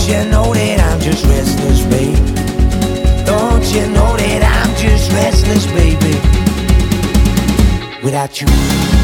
you know that I'm just restless, babe? Don't you know that I'm just restless, baby? Without you.